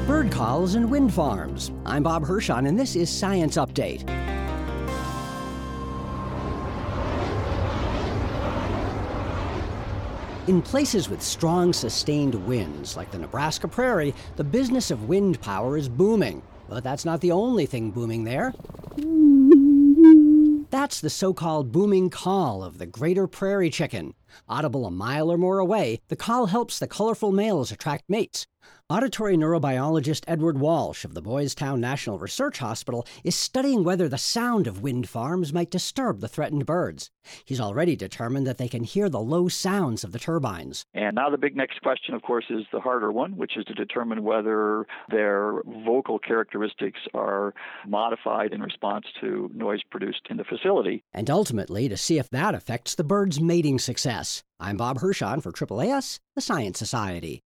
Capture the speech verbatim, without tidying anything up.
Bird calls and wind farms. I'm Bob Hirschon, and this is Science Update. In places with strong, sustained winds, like the Nebraska prairie, the business of wind power is booming. But that's not the only thing booming there. That's the so-called booming call of the greater prairie chicken. Audible a mile or more away, the call helps the colorful males attract mates. Auditory neurobiologist Edward Walsh of the Boys Town National Research Hospital is studying whether the sound of wind farms might disturb the threatened birds. He's already determined that they can hear the low sounds of the turbines. And now the big next question, of course, is the harder one, which is to determine whether their vocal characteristics are modified in response to noise produced in the facility. And ultimately, to see if that affects the bird's mating success. I'm Bob Hirschon for A A A S, the Science Society.